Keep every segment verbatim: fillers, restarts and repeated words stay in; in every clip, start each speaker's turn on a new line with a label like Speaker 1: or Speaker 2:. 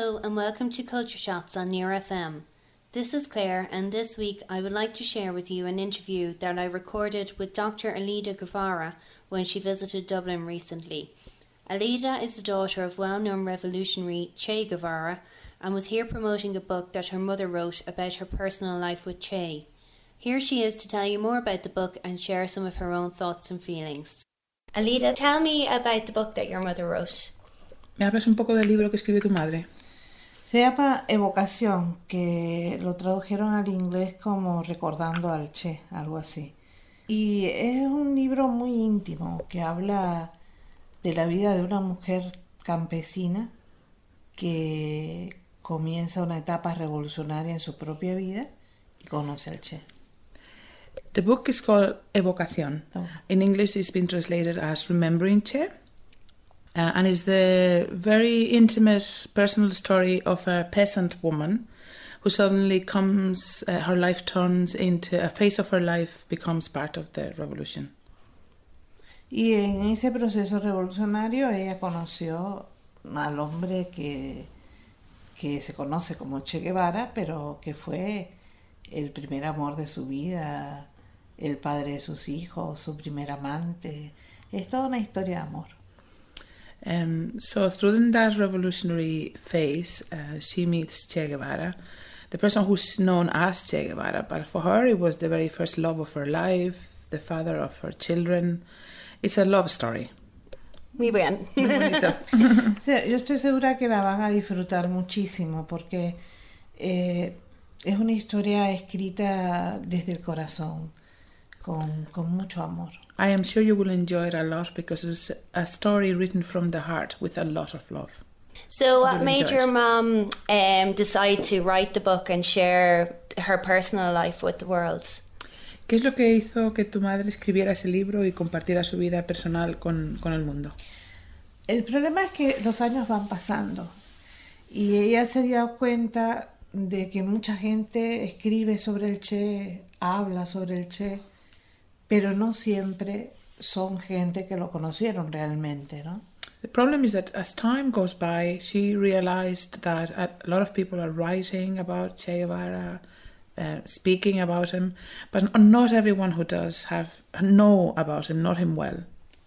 Speaker 1: Hello and welcome to Culture Shots on Near F M. This is Claire, and this week I would like to share with you an interview that I recorded with Doctor Alida Guevara when she visited Dublin recently. Alida is the daughter of well-known revolutionary Che Guevara and was here promoting a book that her mother wrote about her personal life with Che. Here she is to tell you more about the book and share some of her own thoughts and feelings. Alida, tell me about the book that your mother wrote.
Speaker 2: ¿Me hablas un poco del libro que escribió tu madre?
Speaker 3: Se llama Evocación, que lo tradujeron al inglés como Recordando al Che, algo así. Y es un libro muy íntimo que habla de la vida de una mujer campesina que comienza una etapa revolucionaria en su propia vida y conoce al Che.
Speaker 2: The book is called Evocación. Oh. In English it's been translated as Remembering Che. Uh, and is the very intimate personal story of a peasant woman who suddenly comes, uh, her life turns into, a phase of her life becomes part of the revolution.
Speaker 3: Y en ese proceso revolucionario ella conoció al hombre que, que se conoce como Che Guevara, pero que fue el primer amor de su vida, el padre de sus hijos, su primer amante. Es toda una historia de amor.
Speaker 2: Um, so through that revolutionary phase, uh, she meets Che Guevara, the person who's known as Che Guevara, but for her it was the very first love of her life, the father of her children. It's a love story.
Speaker 1: Muy bien.
Speaker 2: Muy bonito.
Speaker 3: Sí, yo estoy segura que la van a disfrutar muchísimo porque eh, es una historia escrita desde el corazón, con, con mucho amor.
Speaker 2: I am sure you will enjoy it a lot because it's a story written from the heart with a lot of love.
Speaker 1: So what made your mum um, decide to write the book and share her personal life with the world?
Speaker 2: ¿Qué es lo que hizo que tu madre escribiera ese libro y compartiera su vida personal con, con el mundo?
Speaker 3: El problema es que los años van pasando y ella se dio cuenta de que mucha gente escribe sobre el Che, habla sobre el Che, pero no siempre son gente que lo conocieron realmente, ¿no?
Speaker 2: The problem is that as time goes by, she realized that a lot of people are writing about Che Guevara, uh, speaking about him, but not everyone who does have know about him, know him well.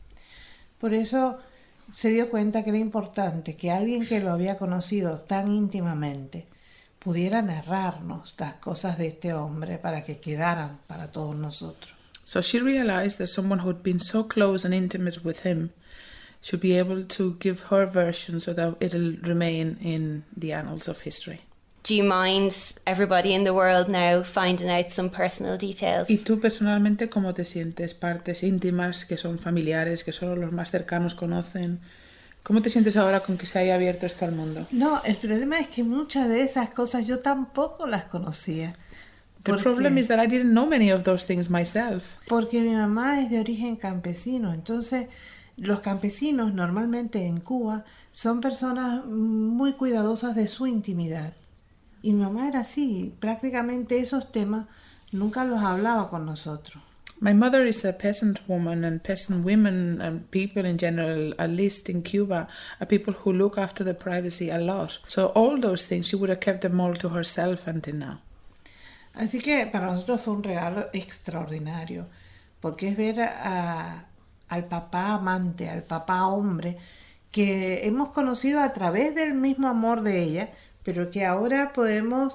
Speaker 3: Por eso se dio cuenta que era importante que alguien que lo había conocido tan íntimamente pudiera narrarnos las cosas de este hombre para que quedaran para todos nosotros.
Speaker 2: So she realized that someone who'd been so close and intimate with him should be able to give her version so that it'll remain in the annals of history.
Speaker 1: Do you mind everybody in the world now finding out some personal details?
Speaker 2: ¿Y tú personalmente cómo te sientes? Partes íntimas que son familiares, que solo los más cercanos conocen. ¿Cómo te sientes ahora con que se haya abierto esto al mundo?
Speaker 3: No, el problema es que muchas de esas cosas yo tampoco las conocía.
Speaker 2: The problem is that I didn't know many of those things myself.
Speaker 3: Porque mi mamá es de origen campesino, entonces los campesinos normalmente en Cuba son personas muy cuidadosas de su intimidad. Y mi mamá era así, prácticamente esos temas nunca los hablaba con nosotros.
Speaker 2: My mother is a peasant woman, and peasant women and people in general, at least in Cuba, are people who look after the privacy a lot. So all those things, she would have kept them all to herself until now.
Speaker 3: Así que para nosotros fue un regalo extraordinario, porque es ver a, al papá amante, al papá hombre, que hemos conocido a través del mismo amor de ella, pero que ahora podemos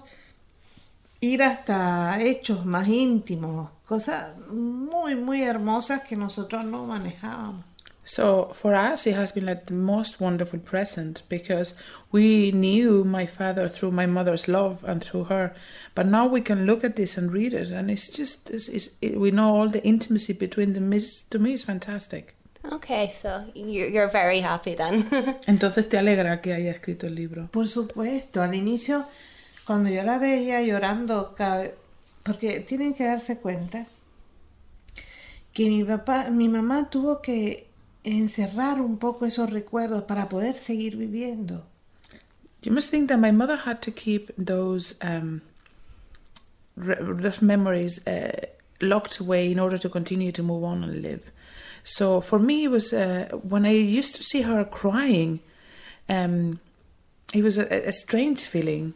Speaker 3: ir hasta hechos más íntimos, cosas muy, muy hermosas que nosotros no manejábamos.
Speaker 2: So for us, it has been like the most wonderful present because we knew my father through my mother's love and through her. But now we can look at this and read it, and it's just, it's, it's, it, we know all the intimacy between them. Is, to me, it's fantastic.
Speaker 1: Okay, so you're, you're very happy then.
Speaker 2: Entonces te alegra que haya escrito el libro.
Speaker 3: Por supuesto, al inicio, cuando yo la veía llorando, porque tienen que darse cuenta que mi papá, mi mamá tuvo que encerrar un poco esos recuerdos para poder seguir viviendo.
Speaker 2: You must think that my mother had to keep those um, re- those memories uh, locked away in order to continue to move on and live. So for me, it was uh, when I used to see her crying, um, It was a, a strange feeling.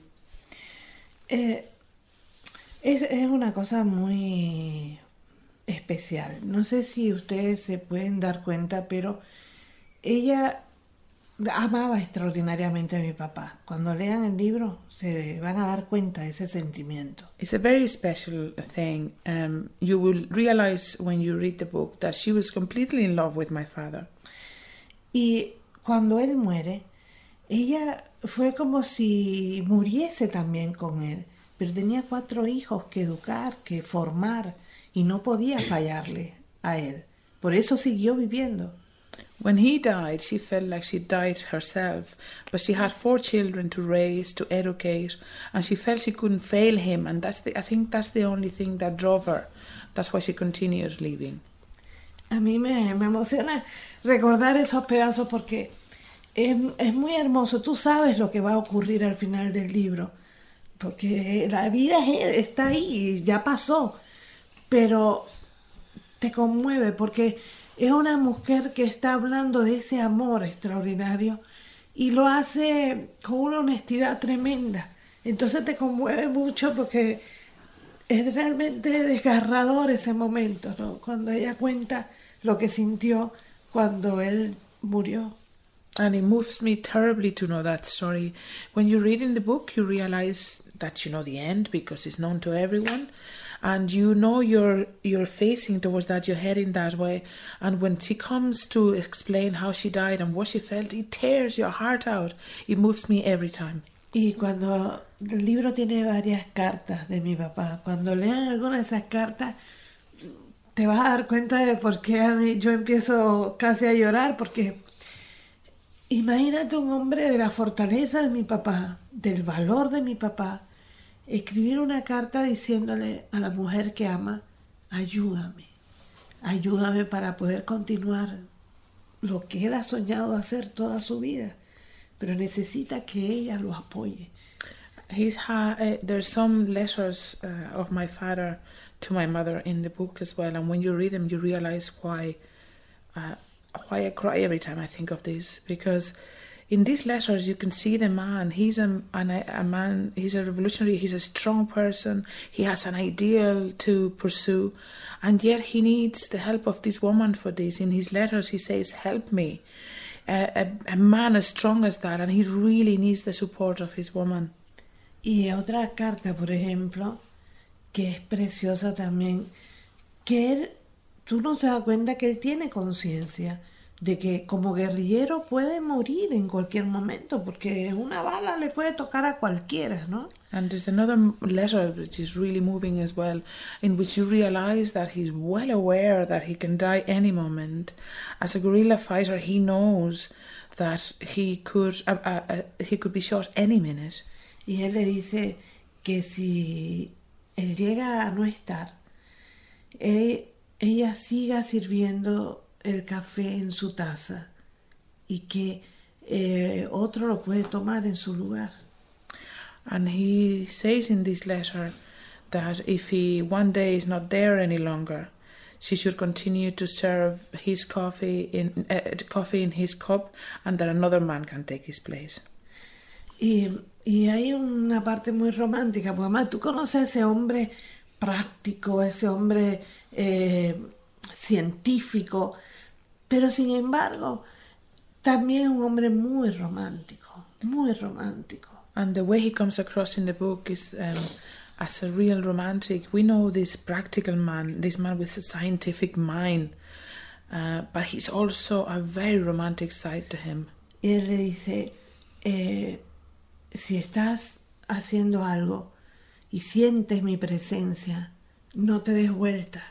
Speaker 3: Eh, es, es una cosa muy especial. No sé si ustedes se pueden dar cuenta, pero ella amaba extraordinariamente a mi papá. Cuando lean el libro se van a dar cuenta de ese sentimiento.
Speaker 2: It's a very special thing. Um, you will realize when you read the book that she was completely in love with my father.
Speaker 3: Y cuando él muere, ella fue como si muriese también con él, pero tenía cuatro hijos que educar, que formar, y no podía fallarle a él. Por eso siguió viviendo.
Speaker 2: When he died, she felt like she died herself, but she had four children to raise, to educate, and she felt she couldn't fail him, and that's the, I think that's the only thing that drove her. That's why she continued living.
Speaker 3: A mí me, me emociona recordar esos pedazos porque es, es muy hermoso. Tú sabes lo que va a ocurrir al final del libro, porque la vida es, está ahí, ya pasó, pero te conmueve porque es una mujer que está hablando de ese amor extraordinario y lo hace con una honestidad tremenda. Entonces te conmueve mucho porque es realmente desgarrador ese momento, ¿no? Cuando ella cuenta lo que sintió cuando él murió.
Speaker 2: And it moves me terribly to know that story. When you read in the book, you realize that you know the end because it's known to everyone. And you know you're you're facing towards that, you're heading that way. And when she comes to explain how she died and what she felt, it tears your heart out. It moves me every time.
Speaker 3: Y cuando el libro tiene varias cartas de mi papá, cuando lean alguna de esas cartas, te vas a dar cuenta de por qué a mí, yo empiezo casi a llorar, porque imagínate un hombre de la fortaleza de mi papá, del valor de mi papá, escribir una carta diciéndole a la mujer que ama, ayúdame, ayúdame para poder continuar lo que él ha soñado hacer toda su vida, pero necesita que ella lo apoye.
Speaker 2: He's ha- uh, there's some letters uh, of my father to my mother in the book as well, and when you read them you realize why uh, why I cry every time I think of this, because in these letters you can see the man. He's a, an, a man, he's a revolutionary, he's a strong person, he has an ideal to pursue, and yet he needs the help of this woman for this. In his letters he says, help me. Uh, a, a man as strong as that, and he really needs the support of his woman.
Speaker 3: Y otra carta, por ejemplo, que es preciosa también, que él, tú no se das cuenta que él tiene conciencia de que como guerrillero puede morir en cualquier momento, porque una bala le puede tocar a cualquiera, ¿no?
Speaker 2: And there's another letter which is really moving as well, in which you realize that he's well aware that he can die any moment. As a guerrilla fighter, he knows that he could uh, uh, uh, he could be shot any minute.
Speaker 3: Y él le dice que si él llega a no estar, él, ella siga sirviendo el café en su taza y que eh, otro lo puede tomar en su lugar.
Speaker 2: And he says in this letter that if he one day is not there any longer, she should continue to serve his coffee in uh, coffee in his cup, and that another man can take his place.
Speaker 3: Y, y hay una parte muy romántica, porque además tú conoces a ese hombre práctico, ese hombre eh, científico, pero sin embargo también es un hombre muy romántico, muy romántico.
Speaker 2: And the way he comes across in the book is um, as a real romantic. We know this practical man, this man with a scientific mind, uh, but he's also a very romantic side to him.
Speaker 3: Y él le dice, eh, si estás haciendo algo y sientes mi presencia, no te des vuelta,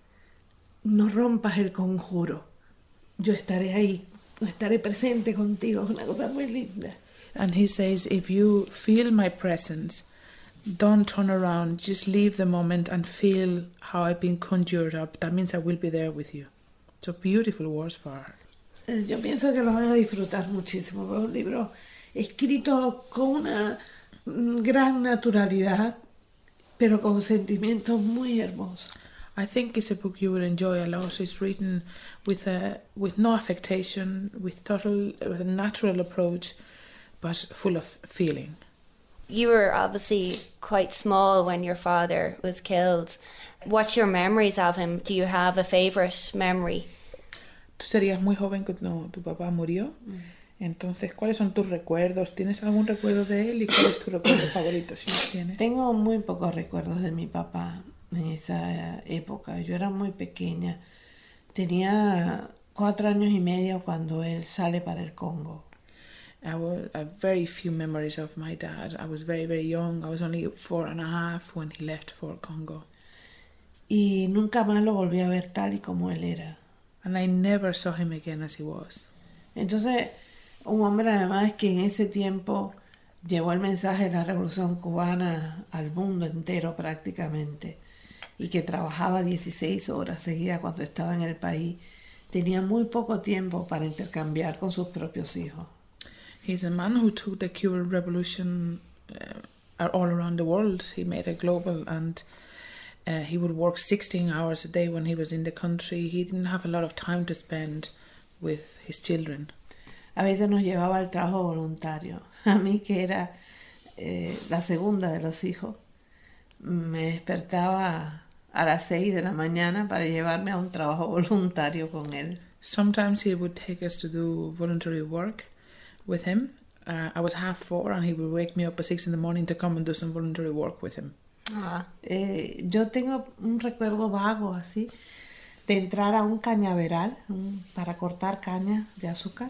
Speaker 3: no rompas el conjuro, yo estaré ahí, estaré presente contigo. Es una cosa muy linda.
Speaker 2: And he says, if you feel my presence, don't turn around, just leave the moment and feel how I've been conjured up. That means I will be there with you. So beautiful words for her.
Speaker 3: Eh, yo pienso que lo van a disfrutar muchísimo. Es un libro escrito con una gran naturalidad, pero con sentimientos muy hermosos.
Speaker 2: I think it's a book you will enjoy a lot. It's written with a with no affectation, with total with a natural approach, but full of feeling.
Speaker 1: You were obviously quite small when your father was killed. What's your memories of him? Do you have a favourite memory?
Speaker 2: Tú serías muy joven cuando tu papá murió. Mm. Entonces, ¿cuáles son tus recuerdos? ¿Tienes algún recuerdo de él y cuál es tu recuerdo favorito si los tienes?
Speaker 3: Tengo muy pocos recuerdos de mi papá en esa época. Yo era muy pequeña. Tenía cuatro años y medio cuando él sale para el Congo.
Speaker 2: I have very few memories of my dad. I was very, very young. I was only four and a half when he left for Congo.
Speaker 3: Y nunca más lo volví a ver tal y como él era.
Speaker 2: And I never saw him again as he was.
Speaker 3: Entonces, un hombre además que en ese tiempo llevó el mensaje de la Revolución Cubana al mundo entero prácticamente y que trabajaba dieciséis horas seguidas cuando estaba en el país, tenía muy poco tiempo para intercambiar con sus propios hijos.
Speaker 2: He's a man who took the Cuban Revolution uh, all around the world. He made it global and uh, he would work sixteen hours a day when he was in the country. He didn't have a lot of time to spend with his children.
Speaker 3: A veces nos llevaba al trabajo voluntario. A mí, que era eh, la segunda de los hijos, me despertaba a las seis de la mañana para llevarme a un trabajo voluntario con él.
Speaker 2: Sometimes he would take us to do voluntary work with him. Uh, I was half four and he would wake me up at six in the morning to come and do some voluntary work with him.
Speaker 3: Ah. Eh, yo tengo un recuerdo vago así de entrar a un cañaveral un, para cortar caña de azúcar.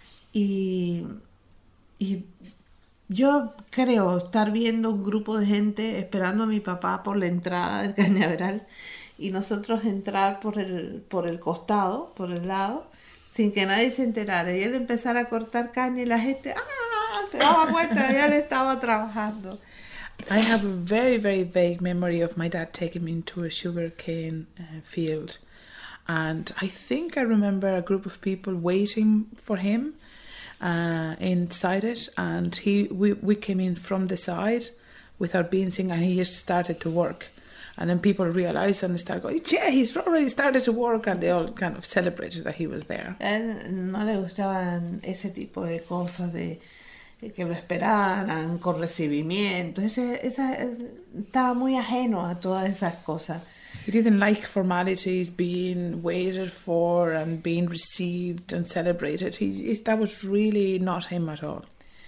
Speaker 3: Y, y yo creo estar viendo un grupo de gente esperando a mi papá por la entrada del cañaveral y nosotros entrar por el, por el costado, por el lado, sin que nadie se enterara. Y él empezara a cortar caña y la gente ¡ah! Se daba cuenta de que él estaba trabajando.
Speaker 2: I have a very, very vague memory of my dad taking me into a sugarcane uh, field. And I think I remember a group of people waiting for him Uh, inside it, and he we, we came in from the side with our beansing and he just started to work, and then people realized and they started going, yeah, he's already started to work, and they all kind of celebrated that he was there.
Speaker 3: A él no le gustaban ese tipo de cosas de que lo esperaran con recibimiento. Ese, esa, estaba muy ajeno a todas esas cosas.
Speaker 2: He didn't like formalities, being waited for and being received and celebrated. He, that was really not him at all.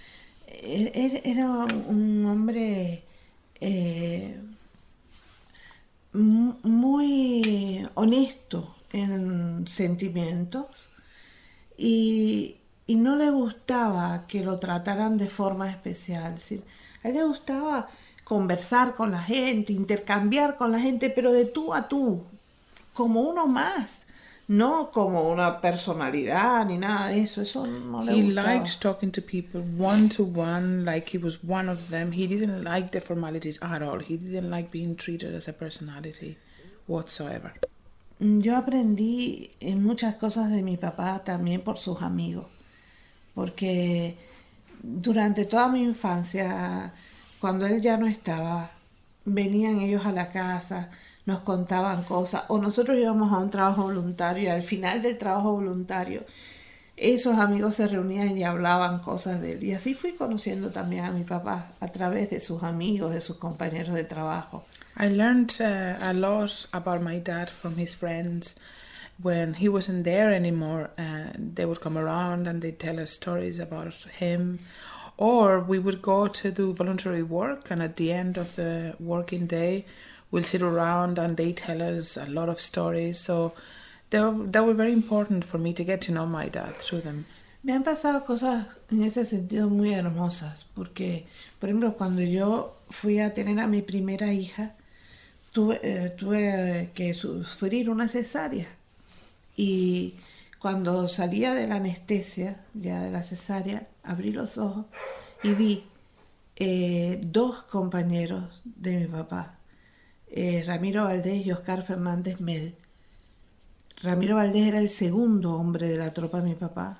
Speaker 3: Él era un hombre eh, muy honesto en sentimientos y, y no le gustaba que lo trataran de forma especial. Es decir, a él le gustaba conversar con la gente, intercambiar con la gente, pero de tú a tú, como uno más, no como una personalidad ni nada de eso. Eso no le
Speaker 2: He
Speaker 3: gustaba.
Speaker 2: liked talking to people one to one, like he was one of them. He didn't like the formalities at all. He didn't like being treated as a personality whatsoever.
Speaker 3: Yo aprendí en muchas cosas de mi papá también por sus amigos, porque durante toda mi infancia, cuando él ya no estaba, venían ellos a la casa, nos contaban cosas, o nosotros íbamos a un trabajo voluntario y al final del trabajo voluntario esos amigos se reunían y hablaban cosas de él. Y así fui conociendo también a mi papá a través de sus amigos, de sus compañeros de trabajo.
Speaker 2: I learned uh, a lot about my dad from his friends. When he wasn't there anymore, uh, they would come around and they'd tell us stories about him. Or we would go to do voluntary work, and at the end of the working day, we'll sit around and they tell us a lot of stories. So they were, they were very important for me to get to know my dad through them.
Speaker 3: Me han pasado cosas en ese sentido muy hermosas, porque, por ejemplo, cuando yo fui a tener a mi primera hija, tuve, eh, tuve que sufrir una cesárea. Y cuando salía de la anestesia, ya de la cesárea, abrí los ojos y vi eh, dos compañeros de mi papá, eh, Ramiro Valdés y Oscar Fernández Mel. Ramiro Valdés era el segundo hombre de la tropa de mi papá.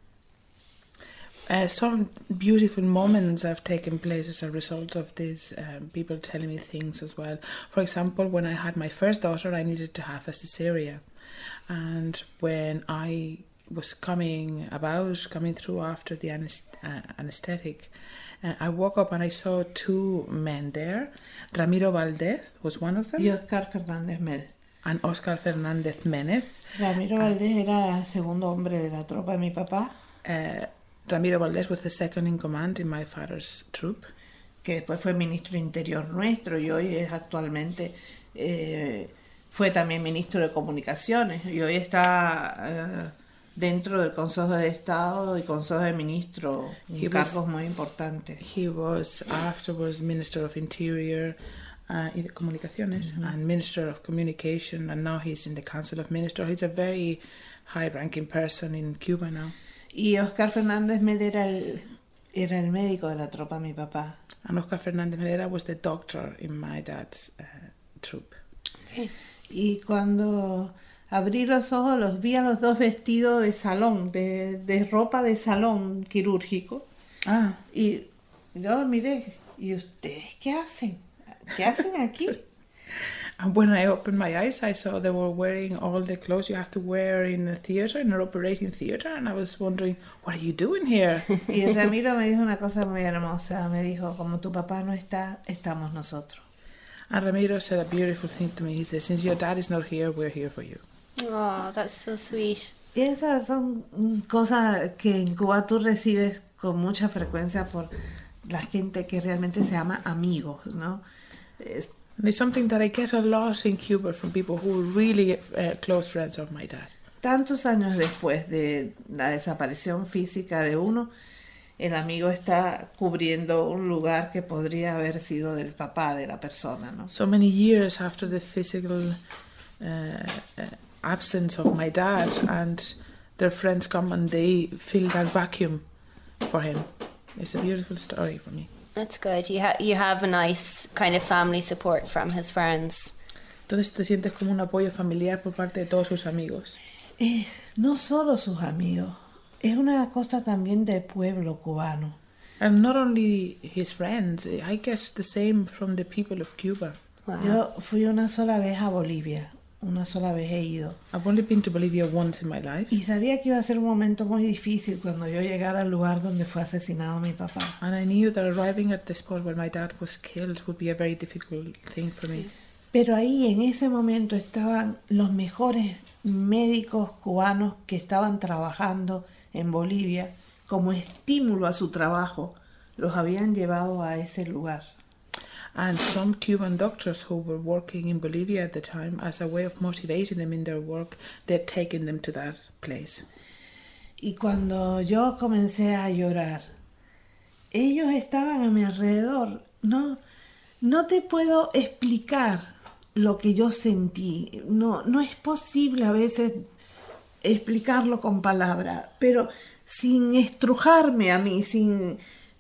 Speaker 2: Uh, some beautiful moments have taken place as a result of this, um, people telling me things as well. For example, when I had my first daughter, I needed to have a cesarean. And when I was coming about, coming through after the anest- uh, anesthetic, uh, I woke up and I saw two men there. Ramiro Valdez was one of them.
Speaker 3: Y Oscar Fernández Mel.
Speaker 2: And Oscar Fernández Ménez.
Speaker 3: Ramiro Valdés era segundo hombre de la tropa de mi papá.
Speaker 2: Uh, Ramiro Valdés was the second in command in my father's troop.
Speaker 3: Que después fue ministro de Interior nuestro y hoy es actualmente, eh, fue también ministro de Comunicaciones y hoy está eh, dentro del Consejo de Estado y Consejo de Ministros,
Speaker 2: He
Speaker 3: cargos
Speaker 2: was-
Speaker 3: muy importantes.
Speaker 2: He was afterwards Minister of Interior uh, y de Comunicaciones and Minister of Communication, and now he's in the Council of Ministers. He's a very high-ranking person in Cuba now.
Speaker 3: Y Oscar Fernández Mel era el, era el médico de la tropa de mi papá.
Speaker 2: And Oscar Fernández Melera was the doctor in my dad's uh, troop.
Speaker 1: Okay.
Speaker 3: Y cuando abrí los ojos los vi a los dos vestidos de salón, de, de ropa de salón quirúrgico.
Speaker 2: Ah,
Speaker 3: Y yo lo miré. ¿Y ustedes qué hacen? ¿Qué hacen aquí?
Speaker 2: and when I opened my eyes, I saw they were wearing all the clothes you have to wear in a theater, in an operating theater, and I was wondering, what are you doing here?
Speaker 3: Y Ramiro me dijo una cosa muy hermosa. Me dijo, como tu papá no está, estamos nosotros.
Speaker 2: And Ramiro said a beautiful thing to me. He said, since your dad is not here, we're here for you.
Speaker 1: Oh, that's so sweet.
Speaker 3: Y esas son mm, cosas que en Cuba tú recibes con mucha frecuencia por la gente que realmente se llama amigos, ¿no? Es-
Speaker 2: And it's something that I get a lot in Cuba from people who are really uh, close friends of my dad.
Speaker 3: Tantos años después de la desaparición física de uno, el amigo está cubriendo un lugar que podría haber sido del papá de la persona, ¿no?
Speaker 2: So many years after the physical uh, uh, absence of my dad, and their friends come and they fill that vacuum for him. It's a beautiful story for me.
Speaker 1: That's good. You ha- you have a nice kind of family support from his friends.
Speaker 2: Entonces te sientes como un apoyo familiar por parte de todos sus amigos.
Speaker 3: Es no solo sus amigos, es una cosa también del pueblo cubano.
Speaker 2: And not only his friends, I guess the same from the people of Cuba.
Speaker 1: Wow.
Speaker 3: Yo fui una sola vez a Bolivia, una sola vez he ido.
Speaker 2: I've only been to Bolivia once in my life,
Speaker 3: Y sabía que iba a ser un momento muy difícil cuando yo llegara al lugar donde fue asesinado mi papá.
Speaker 2: and I knew that arriving at the spot where my dad was killed would be a very difficult thing for me.
Speaker 3: Pero ahí en ese momento estaban los mejores médicos cubanos que estaban trabajando en Bolivia como estímulo a su trabajo. Los habían llevado a ese lugar.
Speaker 2: And some Cuban doctors who were working in Bolivia at the time, as a way of motivating them in their work, they'd taken them to that place.
Speaker 3: Y cuando yo comencé a llorar, ellos estaban a mi alrededor. No, no te puedo explicar lo que yo sentí. No, no es posible a veces explicarlo con palabras, pero sin estrujarme a mí, sin,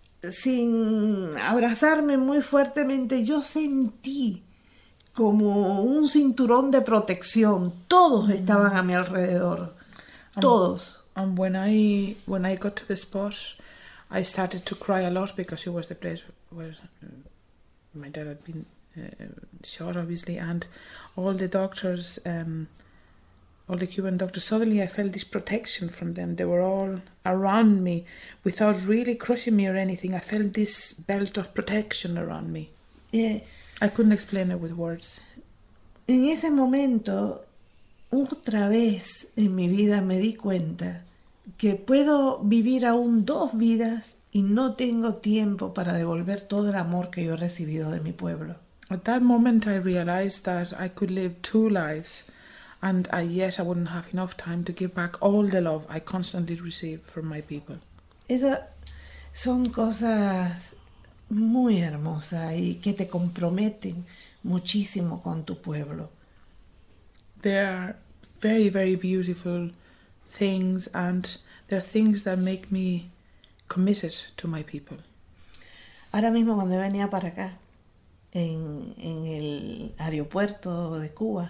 Speaker 3: sin abrazarme muy fuertemente, yo sentí como un cinturón de protección. Todos estaban a mi alrededor, todos.
Speaker 2: And when I when I got to the spot, I started to cry a lot because it was the place where uh, my dad had been uh, shot, obviously, and all the doctors, um, all the Cuban doctors. Suddenly, I felt this protection from them. They were all around me, without really crushing me or anything. I felt this belt of protection around me.
Speaker 3: Eh,
Speaker 2: I couldn't explain it with words.
Speaker 3: En ese momento, otra vez en mi vida me di cuenta que puedo vivir aún dos vidas y no tengo tiempo para devolver todo el amor que yo he recibido de mi pueblo.
Speaker 2: At that moment, I realized that I could live two lives, and I, yet I wouldn't have enough time to give back all the love I constantly receive from my people.
Speaker 3: Esas son cosas muy hermosas y que te comprometen muchísimo con tu pueblo.
Speaker 2: They are very, very beautiful things, and they're things that make me committed to my people.
Speaker 3: Ahora mismo cuando venía para acá, en, en el aeropuerto de Cuba,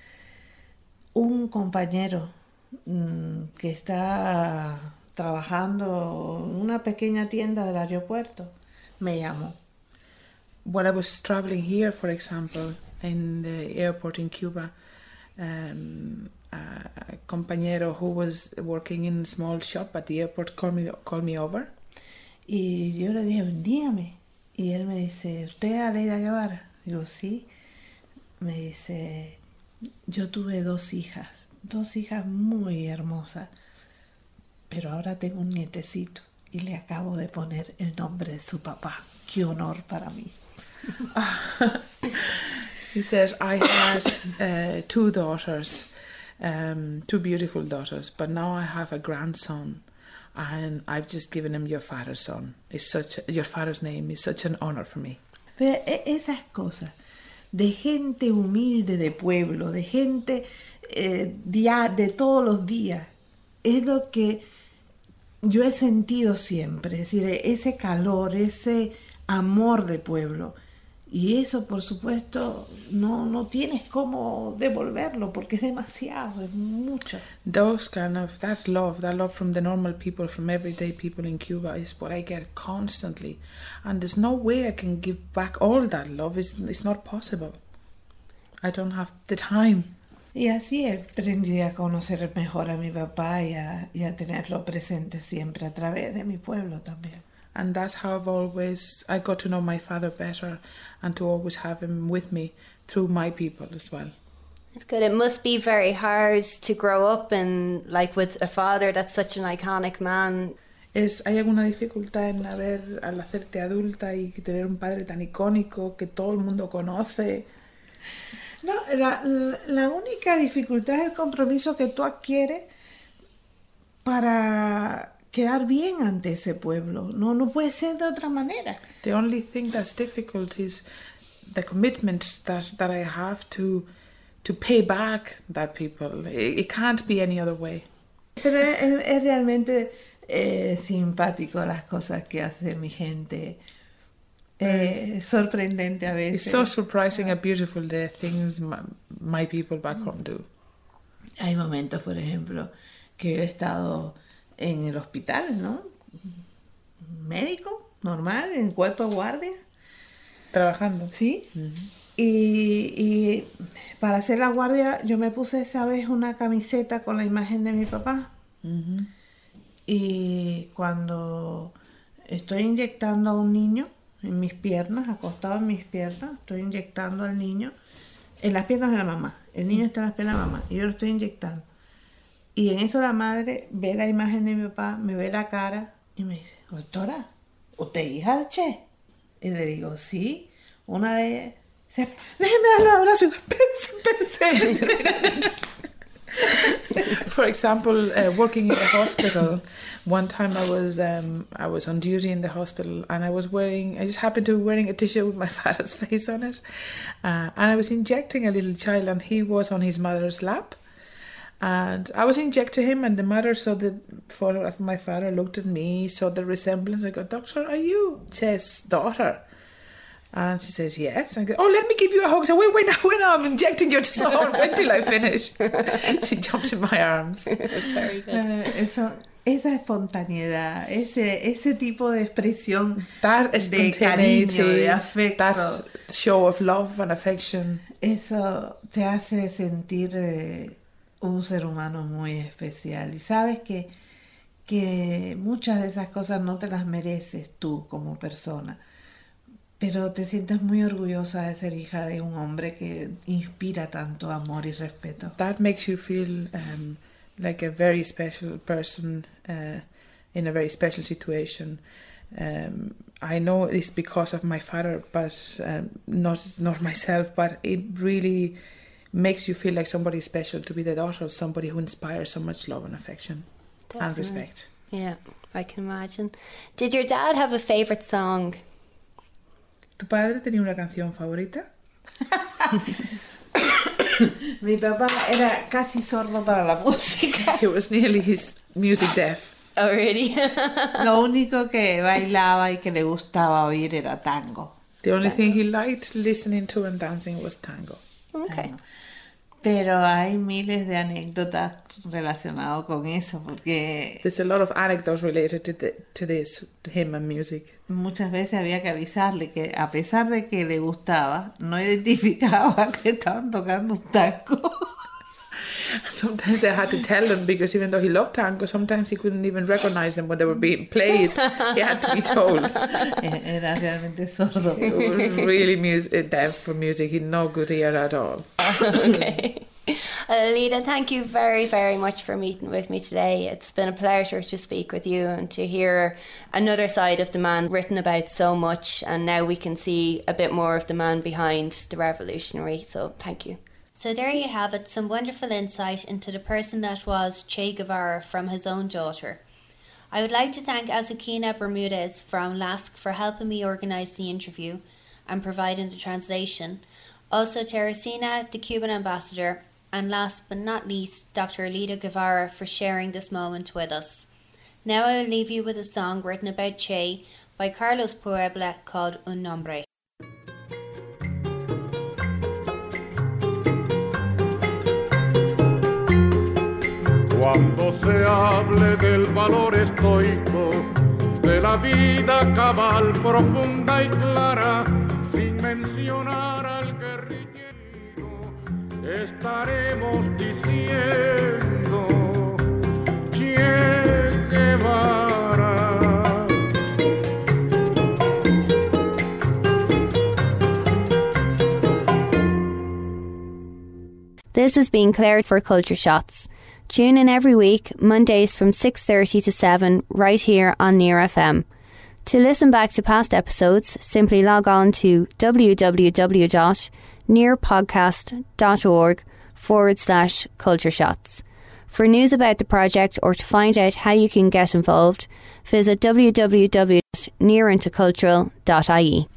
Speaker 3: un compañero mmm, que está trabajando en una pequeña tienda del aeropuerto me llamó.
Speaker 2: When I was traveling here, for example, in the airport in Cuba, um, a compañero who was working in a small shop at the airport called me, called me over.
Speaker 3: Y yo le dije, dígame. Y él me dice, ¿usted es Aleida Guevara? Digo, sí. Me dice, yo tuve dos hijas, dos hijas muy hermosas, pero ahora tengo un nietecito y le acabo de poner el nombre de su papá. ¡Qué honor para mí!
Speaker 2: He says, I had uh, two daughters, um, two beautiful daughters, but now I have a grandson, and I've just given him your father's son. It's such your father's name is such an honor for me.
Speaker 3: Pero esas cosas de gente humilde de pueblo, de gente eh, día, de todos los días, es lo que yo he sentido siempre, es decir, ese calor, ese amor de pueblo. Y eso, por supuesto, no, no tienes cómo devolverlo porque es demasiado, es mucho.
Speaker 2: Those kind of, that love, that love from the normal people, from everyday people in Cuba is what I get constantly. And there's no way I can give back all that love. It's, it's not possible. I don't have the time.
Speaker 3: Y así aprendí a conocer mejor a mi papá y a, y a tenerlo presente siempre a través de mi pueblo también.
Speaker 2: And that's how I've always, I got to know my father better and to always have him with me through my people as well.
Speaker 1: It's good. It must be very hard to grow up and like with a father that's such an iconic man.
Speaker 2: Es, ¿Hay alguna dificultad en haber, al hacerte adulta y tener un padre tan icónico que todo el mundo conoce?
Speaker 3: No, la, la única dificultad es el compromiso que tú adquieres para quedar bien ante ese pueblo. No, no puede ser de otra manera.
Speaker 2: The only thing that's difficult is the commitment that, that I have to to pay back that people. It, it can't be any other way.
Speaker 3: Pero es, es realmente eh, simpático las cosas que hace mi gente. Eh, sorprendente a veces.
Speaker 2: It's so surprising and beautiful the things my, my people back home do.
Speaker 3: Hay momentos, por ejemplo, que he estado en el hospital, ¿no? Médico, normal, en cuerpo de guardia.
Speaker 2: Trabajando.
Speaker 3: Sí.
Speaker 2: Uh-huh.
Speaker 3: Y, y para hacer la guardia yo me puse esa vez una camiseta con la imagen de mi papá.
Speaker 2: Uh-huh.
Speaker 3: Y cuando estoy inyectando a un niño en mis piernas, acostado en mis piernas, estoy inyectando al niño en las piernas de la mamá. El niño está en las piernas de la mamá y yo lo estoy inyectando. Y en eso la madre ve la imagen de mi papá, me ve la cara y me dice, doctora, ¿usted es hija del Che? Y le digo, sí, una de ellas. Dice, déjeme darle un abrazo. Espérense, espérense.
Speaker 2: For example, uh, working in a hospital, one time I was um, I was on duty in the hospital and I was wearing, I just happened to be wearing a t-shirt with my father's face on it, uh, and I was injecting a little child and he was on his mother's lap. And I was injecting him, and the mother saw the photo of my father, looked at me, saw the resemblance. I go, Doctor, are you Che's daughter? And she says, yes. And I go, oh, let me give you a hug. So wait, wait, now, wait, now, I'm injecting you. So wait till I finish. She jumped in my arms.
Speaker 1: Very good.
Speaker 3: Uh, eso, esa espontaneidad, ese, ese tipo de expresión
Speaker 2: That
Speaker 3: de cariño, de afecto.
Speaker 2: That show of love and affection.
Speaker 3: Eso te hace sentir eh, un ser humano muy especial. Y sabes que, que muchas de esas cosas no te las mereces tú como persona. Pero te sientes muy orgullosa de ser hija de un hombre que inspira tanto amor y respeto.
Speaker 2: That makes you feel um, like a very special person uh, in a very special situation. Um, I know it's because of my father, but um, not not myself. But it really makes you feel like somebody special to be the daughter of somebody who inspires so much love and affection. Definitely. And respect.
Speaker 1: Yeah, I can imagine. Did your dad have a favorite song?
Speaker 2: ¿Tu padre tenía una canción favorita?
Speaker 3: Mi papá era casi sordo para la música.
Speaker 2: He was nearly his music deaf.
Speaker 1: Oh, really?
Speaker 3: Lo único que bailaba y que le gustaba oír era tango.
Speaker 2: The only
Speaker 3: tango.
Speaker 2: thing he liked listening to and dancing was tango.
Speaker 1: Okay.
Speaker 3: Tango. Pero hay miles de anécdotas relacionadas con eso, porque
Speaker 2: there's a lot of anecdotes related to, the, to this, to him and music.
Speaker 3: Muchas veces había que avisarle que a pesar de que le gustaba, no identificaba que estaban tocando un tango.
Speaker 2: sometimes they had to tell them, because even though he loved tango, sometimes he couldn't even recognize them when they were being played. He had to be told.
Speaker 3: Era realmente sordo.
Speaker 2: He was really music, deaf for music. He had no good ear at all.
Speaker 1: Okay. Alida, thank you very, very much for meeting with me today. It's been a pleasure to speak with you and to hear another side of the man written about so much, and now we can see a bit more of the man behind the revolutionary, so thank you. So there you have it, some wonderful insight into the person that was Che Guevara from his own daughter. I would like to thank Azucena Bermudez from L A S C for helping me organise the interview and providing the translation. Also Teresina, the Cuban ambassador, and last but not least, Doctor Alida Guevara for sharing this moment with us. Now I will leave you with a song written about Che by Carlos Puebla called Un Nombre.
Speaker 4: Cuando se hable del valor estoico, de la vida cabal, profunda y clara, sin mencionar al guerrillero, estaremos diciendo Che Guevara.
Speaker 1: This has been Claire for Culture Shots. Tune in every week, Mondays from six thirty to seven, right here on Near F M. To listen back to past episodes, simply log on to www.nearpodcast.org forward slash culture shots. For news about the project or to find out how you can get involved, visit w w w dot near intercultural dot i e.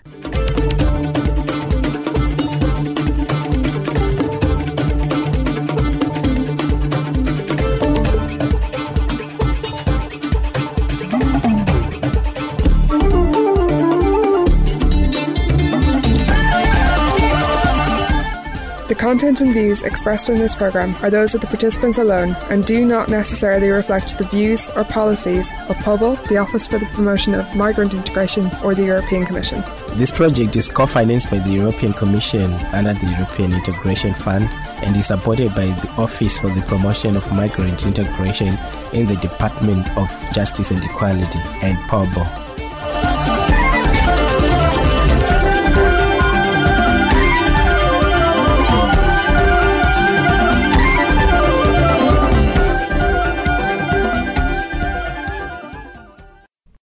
Speaker 5: The content and views expressed in this programme are those of the participants alone and do not necessarily reflect the views or policies of P O B L, the Office for the Promotion of Migrant Integration, or the European Commission.
Speaker 6: This project is co-financed by the European Commission under the European Integration Fund and is supported by the Office for the Promotion of Migrant Integration in the Department of Justice and Equality and P O B L.